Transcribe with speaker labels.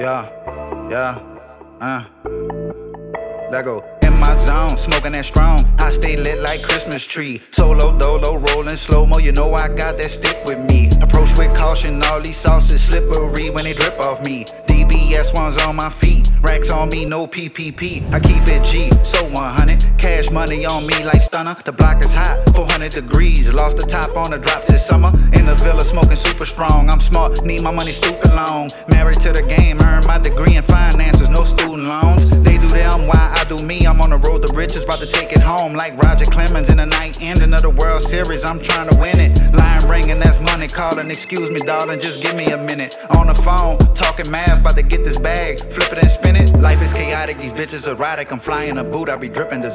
Speaker 1: Yeah, yeah, let go. In my zone, smoking that strong. I stay lit like Christmas tree. Solo dolo, rolling slow-mo. You know I got that stick with me. Approach with caution, all these sauces slippery when they drip off me. DBS ones on my feet, racks on me, no PPP. I keep it G, so 100. Cash money on me like stunner. The block is hot, 400 degrees. Lost the top on a drop this summer. In the villa, smoking super strong. I'm smart, need my money stupid long. Married to the game, earned my degree in finances, no student loans. They do them, why I do me. I'm on the road to riches, about to take it home. Like Roger Clemens in the night ending of the World Series. I'm trying to win it. Line ringing, that's money calling. Excuse me, darling, just give me a minute. On the phone, talking math, about to get this bag. Flip it and spin it. Life is chaotic, these bitches erotic. I'm flying a boot, I be dripping.